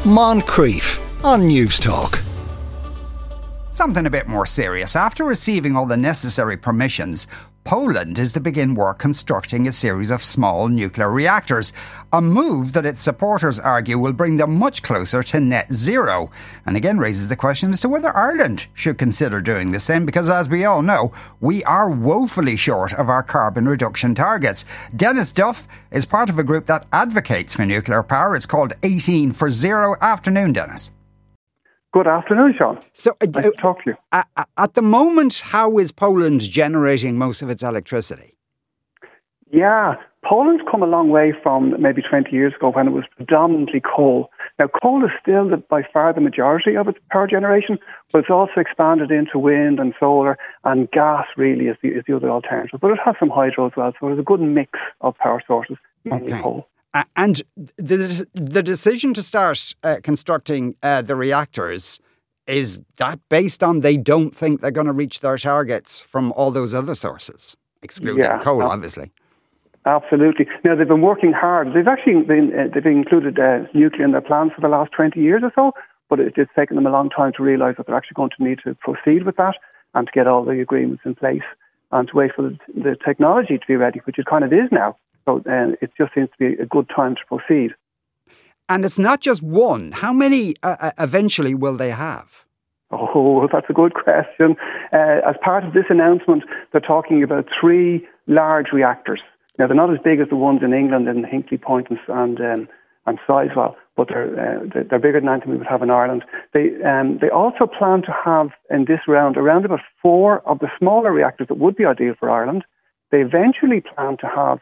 Moncrief on News Talk. Something a bit more serious. After receiving all the necessary permissions, Poland is to begin work constructing a series of small nuclear reactors, a move that its supporters argue will bring them much closer to net zero, and again raises the question as to whether Ireland should consider doing the same, because as we all know, we are woefully short of our carbon reduction targets. Dennis Duff is part of a group that advocates for nuclear power. It's called 18 for Zero. Afternoon, Dennis. Good afternoon, Sean. So, nice to talk to you. At the moment, how is Poland generating most of its electricity? Yeah, Poland's come a long way from maybe 20 years ago when it was predominantly coal. Now, coal is still by far the majority of its power generation, but it's also expanded into wind and solar, and gas really is the other alternative. But it has some hydro as well, so there's a good mix of power sources, mainly coal. And the decision to start constructing the reactors, is that based on they don't think they're going to reach their targets from all those other sources, excluding coal, obviously? Absolutely. Now, they've been working hard. They've actually they've included nuclear in their plans for the last 20 years or so, but it's taken them a long time to realise that they're actually going to need to proceed with that and to get all the agreements in place and to wait for the technology to be ready, which it kind of is now. So it just seems to be a good time to proceed. And it's not just one. How many eventually will they have? Oh, that's a good question. As part of this announcement, they're talking about 3 large reactors. Now, they're not as big as the ones in England in Hinkley Point and Sizewell, but they're bigger than anything we would have in Ireland. They also plan to have, in this round, around about 4 of the smaller reactors that would be ideal for Ireland. They eventually plan to have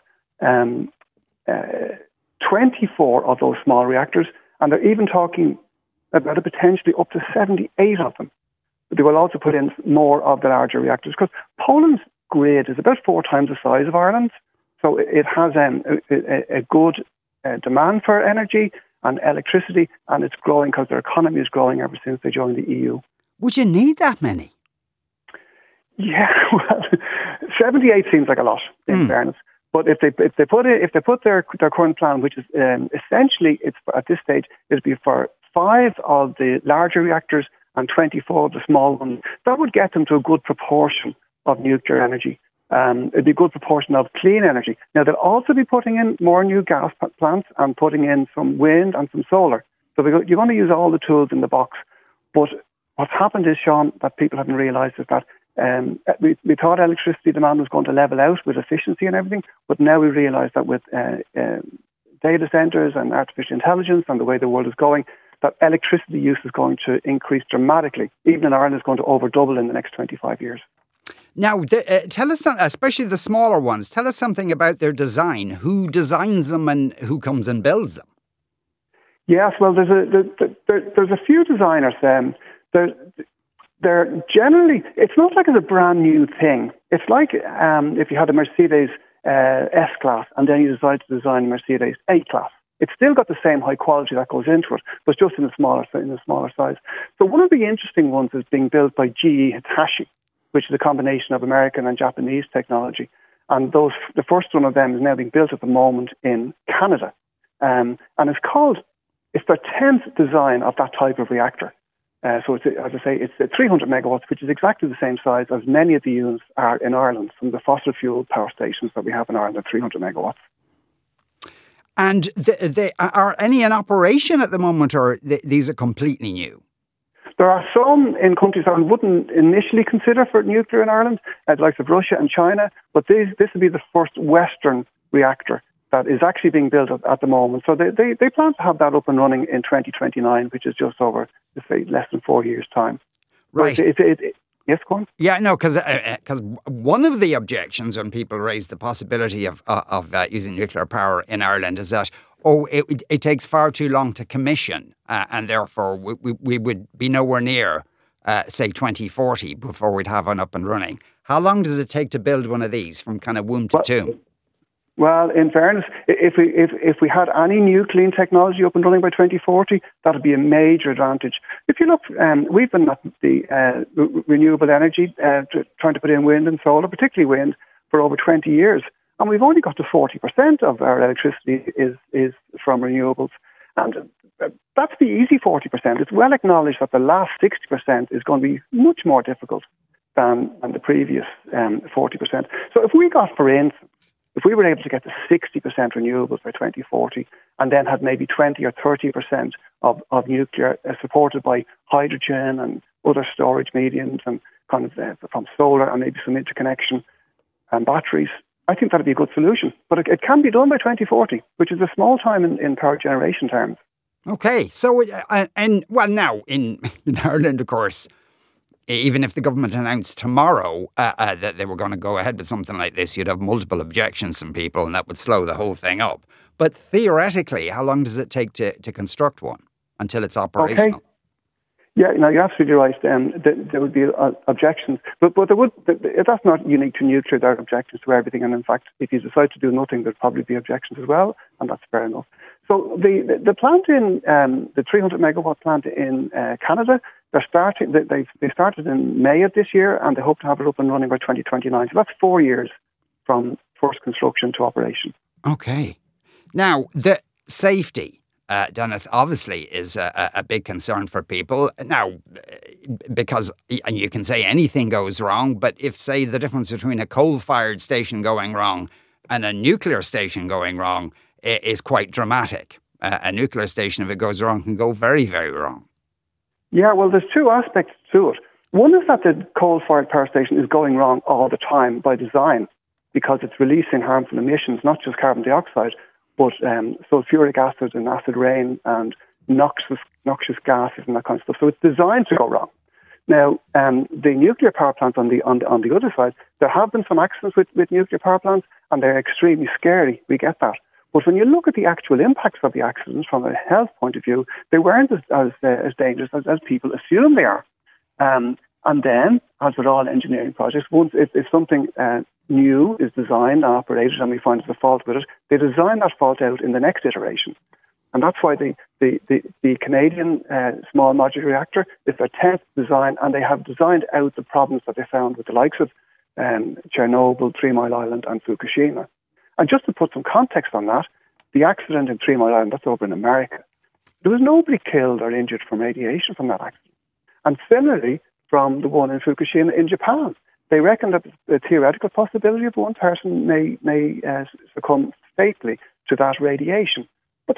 24 of those small reactors, and they're even talking about a potentially up to 78 of them. But they will also put in more of the larger reactors, because Poland's grid is about 4 times the size of Ireland's, so it has a good demand for energy and electricity, and it's growing because their economy is growing ever since they joined the EU. Would you need that many? Yeah, well, 78 seems like a lot, in fairness. But if they put their current plan, which is essentially it's at this stage it'd be for 5 of the larger reactors and 24 of the small ones, that would get them to a good proportion of nuclear energy. It'd be a good proportion of clean energy. Now they'll also be putting in more new gas plants and putting in some wind and some solar. So you're going to use all the tools in the box. But what's happened is, Sean, that people haven't realised is that we thought electricity demand was going to level out with efficiency and everything, but now we realise that with data centres and artificial intelligence and the way the world is going, that electricity use is going to increase dramatically. Even in Ireland, it's going to over double in the next 25 years. Now, tell us, especially the smaller ones, tell us something about their design. Who designs them and who comes and builds them? Yes, well, there's a few designers. They're generally, it's not like it's a brand new thing. It's like if you had a Mercedes S-Class and then you decide to design a Mercedes A-Class. It's still got the same high quality that goes into it, but just in a smaller size. So one of the interesting ones is being built by GE Hitachi, which is a combination of American and Japanese technology. And the first one of them is now being built at the moment in Canada. And it's their 10th design of that type of reactor. So it's, as I say, it's 300 megawatts, which is exactly the same size as many of the units are in Ireland. Some of the fossil fuel power stations that we have in Ireland are 300 megawatts. And they are any in operation at the moment, or these are completely new? There are some in countries that I wouldn't initially consider for nuclear in Ireland, the likes of Russia and China, but this will be the first Western reactor that is actually being built at the moment. So they plan to have that up and running in 2029, which is just over, let's say, less than 4 years' time. Right. Yes, go on. Yeah, no, because one of the objections when people raise the possibility of using nuclear power in Ireland is that, it takes far too long to commission, and therefore we would be nowhere near, say, 2040 before we'd have one up and running. How long does it take to build one of these from kind of womb to tomb? Well, in fairness, if we had any new clean technology up and running by 2040, that would be a major advantage. If you look, we've been at the renewable energy, trying to put in wind and solar, particularly wind, for over 20 years. And we've only got to 40% of our electricity is from renewables. And that's the easy 40%. It's well acknowledged that the last 60% is going to be much more difficult than the previous 40%. So if we got, for instance, if we were able to get to 60% renewables by 2040 and then had maybe 20 or 30% of nuclear supported by hydrogen and other storage mediums and kind of from solar and maybe some interconnection and batteries, I think that'd be a good solution. But it can be done by 2040, which is a small time in power generation terms. Okay, so, now in Ireland, of course, even if the government announced tomorrow that they were going to go ahead with something like this, you'd have multiple objections from people and that would slow the whole thing up. But theoretically, how long does it take to construct one until it's operational? Okay. Yeah, no, you're absolutely right. There would be objections, but that's not unique to nuclear. There are objections to everything, and in fact, if you decide to do nothing, there'd probably be objections as well, and that's fair enough. So the plant in the 300 megawatt plant in Canada, they started in May of this year, and they hope to have it up and running by 2029. So that's 4 years from first construction to operation. Okay. Now the safety. Dennis, obviously is a big concern for people now, because and you can say anything goes wrong, but if, say, the difference between a coal-fired station going wrong and a nuclear station going wrong is quite dramatic. A nuclear station, if it goes wrong, can go very, very wrong. Yeah, well, there's two aspects to it. One is that the coal-fired power station is going wrong all the time by design because it's releasing harmful emissions, not just carbon dioxide, but sulfuric acid and acid rain and noxious gases and that kind of stuff. So it's designed to go wrong. Now, the nuclear power plants on the other side, there have been some accidents with nuclear power plants, and they're extremely scary. We get that. But when you look at the actual impacts of the accidents from a health point of view, they weren't as dangerous as people assume they are. And then, as with all engineering projects, once if something new is designed and operated and we find there's a fault with it, they design that fault out in the next iteration. And that's why the Canadian small modular reactor is their 10th design, and they have designed out the problems that they found with the likes of Chernobyl, 3 Mile Island and Fukushima. And just to put some context on that, the accident in 3 Mile Island, that's over in America, there was nobody killed or injured from radiation from that accident. And similarly, from the one in Fukushima in Japan, they reckon that the theoretical possibility of one person may succumb fatally to that radiation. But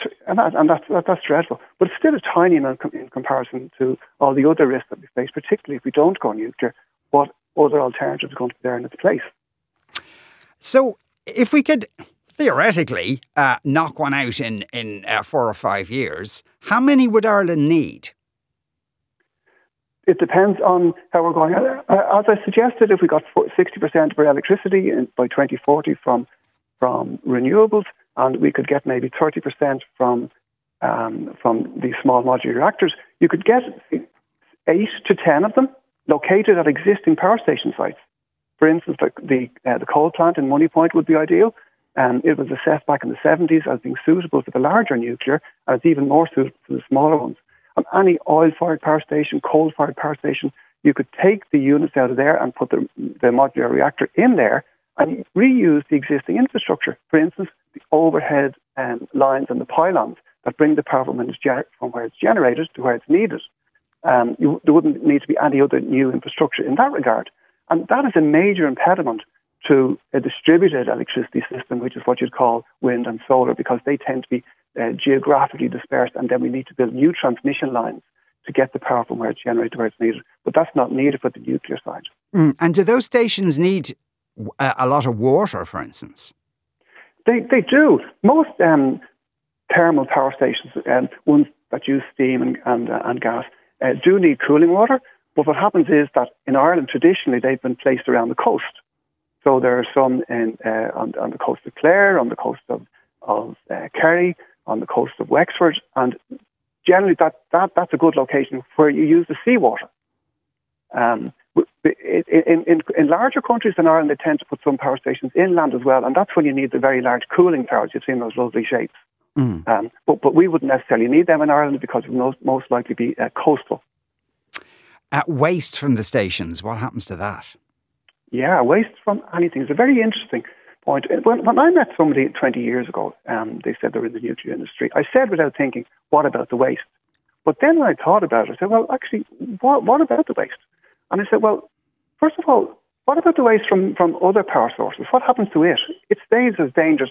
that's dreadful. But it's still a tiny amount in comparison to all the other risks that we face, particularly if we don't go nuclear. What other alternatives are going to be there in its place? So if we could theoretically knock one out in 4 or 5 years, how many would Ireland need? It depends on how we're going. As I suggested, if we got 60% of our electricity by 2040 from renewables, and we could get maybe 30% from these small modular reactors, you could get 8 to 10 of them located at existing power station sites. For instance, like the coal plant in Moneypoint would be ideal. It was assessed back in the 70s as being suitable for the larger nuclear, and it's even more suitable for the smaller ones. Any oil-fired power station, coal-fired power station, you could take the units out of there and put the modular reactor in there and reuse the existing infrastructure. For instance, the overhead lines and the pylons that bring the power from where it's generated to where it's needed. There wouldn't need to be any other new infrastructure in that regard. And that is a major impediment to a distributed electricity system, which is what you'd call wind and solar, because they tend to be geographically dispersed, and then we need to build new transmission lines to get the power from where it's generated to where it's needed. But that's not needed for the nuclear side. And do those stations need a lot of water, for instance? They do. Most thermal power stations, ones that use steam and gas, do need cooling water. But what happens is that in Ireland, traditionally, they've been placed around the coast. So there are some on the coast of Clare, on the coast of Kerry, on the coast of Wexford, and generally that's a good location where you use the seawater. In larger countries than Ireland, they tend to put some power stations inland as well, and that's when you need the very large cooling towers. You've seen those lovely shapes. But we wouldn't necessarily need them in Ireland because it would most likely be coastal. Waste from the stations, what happens to that? Yeah, waste from anything is very interesting. point. When I met somebody 20 years ago, they said they were in the nuclear industry. I said without thinking, what about the waste? But then when I thought about it, I said, well, actually, what about the waste? And I said, well, first of all, what about the waste from other power sources? What happens to it? It stays as dangerous,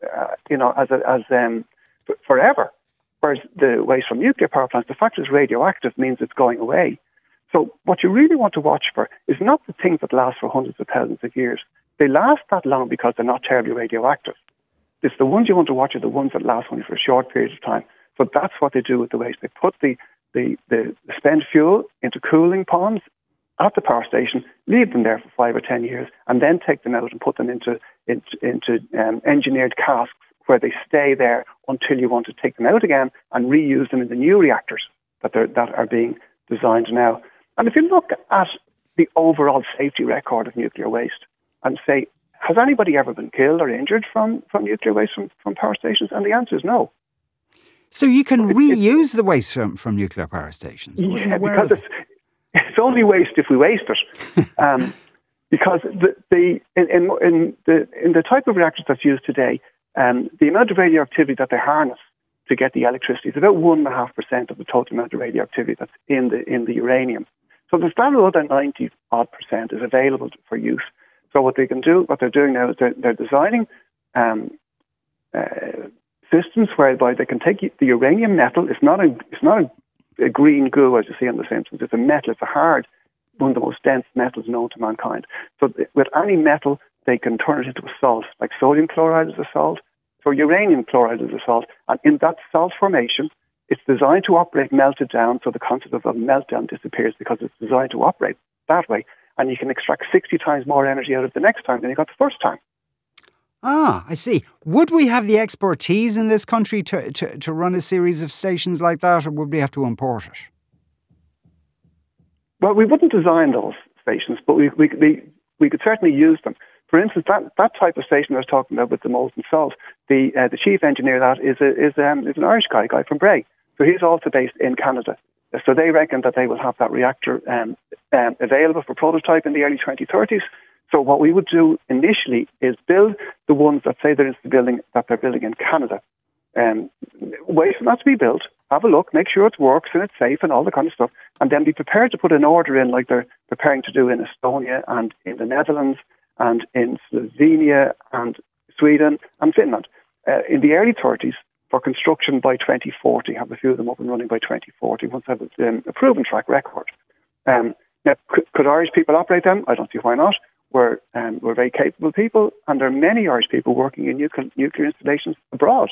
forever. Whereas the waste from nuclear power plants, the fact it's radioactive means it's going away. So what you really want to watch for is not the things that last for hundreds of thousands of years. They last that long because they're not terribly radioactive. It's the ones you want to watch are the ones that last only for a short period of time. So that's what they do with the waste. They put the spent fuel into cooling ponds at the power station, leave them there for 5 or 10 years, and then take them out and put them into engineered casks where they stay there until you want to take them out again and reuse them in the new reactors that are being designed now. And if you look at the overall safety record of nuclear waste and say, has anybody ever been killed or injured from nuclear waste from power stations? And the answer is no. So you can reuse the waste from nuclear power stations? Yeah, because it's only waste if we waste it. Because in the type of reactors that's used today, the amount of radioactivity that they harness to get the electricity is about 1.5% of the total amount of radioactivity that's in the uranium. So there's that other 90-odd% is available for use. So what they're doing now is they're designing systems whereby they can take the uranium metal. It's not a green goo as you see on The Simpsons. It's a metal. It's a hard, one of the most dense metals known to mankind. So with any metal, they can turn it into a salt, like sodium chloride is a salt. So uranium chloride is a salt. And in that salt formation, it's designed to operate melted down, so the concept of a meltdown disappears because it's designed to operate that way. And you can extract 60 times more energy out of the next time than you got the first time. Ah, I see. Would we have the expertise in this country to run a series of stations like that, or would we have to import it? Well, we wouldn't design those stations, but we could certainly use them. For instance, that type of station I was talking about with the molten salt, the chief engineer of that is an Irish guy from Bray. So he's also based in Canada. So they reckon that they will have that reactor available for prototype in the early 2030s. So what we would do initially is build the ones that say they're building in Canada. Wait for that to be built, have a look, make sure it works and it's safe and all that kind of stuff, and then be prepared to put an order in like they're preparing to do in Estonia and in the Netherlands and in Slovenia and Sweden and Finland in the early 30s for construction by 2040. Have a few of them up and running by 2040 once they have a proven track record. Now, could Irish people operate them? I don't see why not. We're very capable people, and there are many Irish people working in nuclear installations abroad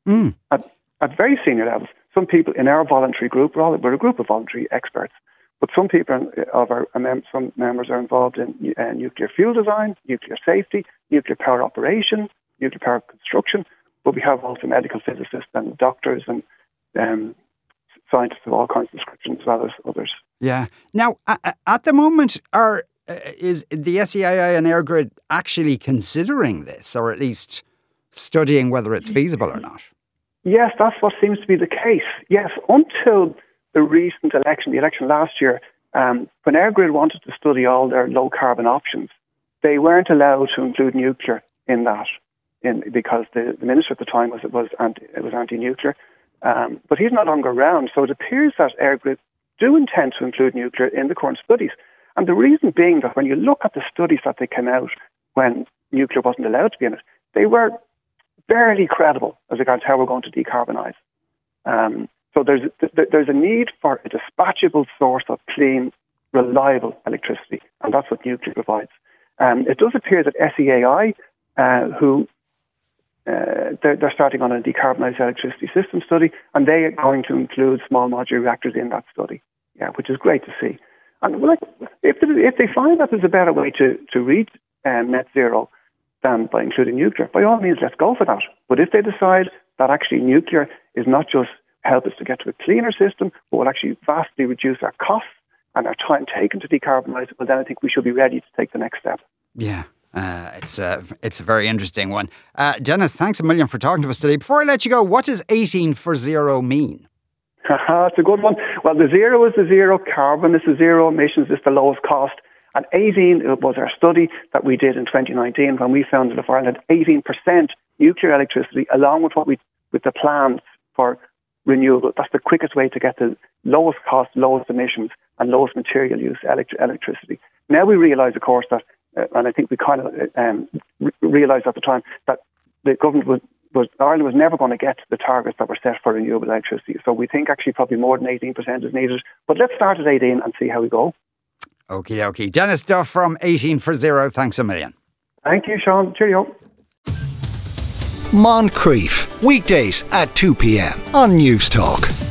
at very senior levels. Some people in our voluntary group, we're a group of voluntary experts, but some people some members are involved in nuclear fuel design, nuclear safety, nuclear power operation, nuclear power construction, but we have also medical physicists and doctors and scientists of all kinds of descriptions as well as others. Yeah. Now, at the moment, is the SEII and EirGrid actually considering this, or at least studying whether it's feasible or not? Yes, that's what seems to be the case. Yes, until the recent election, the election last year, when EirGrid wanted to study all their low-carbon options, they weren't allowed to include nuclear in that, because the minister at the time was anti-nuclear. But he's no longer around, so it appears that EirGrid do intend to include nuclear in the current studies. And the reason being that when you look at the studies that they came out when nuclear wasn't allowed to be in it, they were barely credible as regards how we're going to decarbonise. So there's a need for a dispatchable source of clean, reliable electricity, and that's what nuclear provides. It does appear that SEAI, they're starting on a decarbonised electricity system study, and they are going to include small modular reactors in that study, which is great to see. And if they find that there's a better way to reach net zero than by including nuclear, by all means, let's go for that. But if they decide that actually nuclear is not just help us to get to a cleaner system, but will actually vastly reduce our costs and our time taken to decarbonise it, well, then I think we should be ready to take the next step. Yeah. It's a very interesting one. Denis, thanks a million for talking to us today. Before I let you go, what does 18 for zero mean? It's a good one. Well, the zero is the zero, carbon is the zero, emissions is the lowest cost. And 18 was our study that we did in 2019 when we found that if Ireland had 18% nuclear electricity, along with the plans for renewable, that's the quickest way to get the lowest cost, lowest emissions, and lowest material use electricity. Now we realise, of course, that, and I think we kind of realised at the time, that the government Ireland was never going to get the targets that were set for renewable electricity. So we think actually probably more than 18% is needed. But let's start at 18 and see how we go. Okie dokie. Dennis Duff from 18 for Zero. Thanks a million. Thank you, Sean. Cheerio. Moncrief, weekdays at 2 p.m. on News Talk.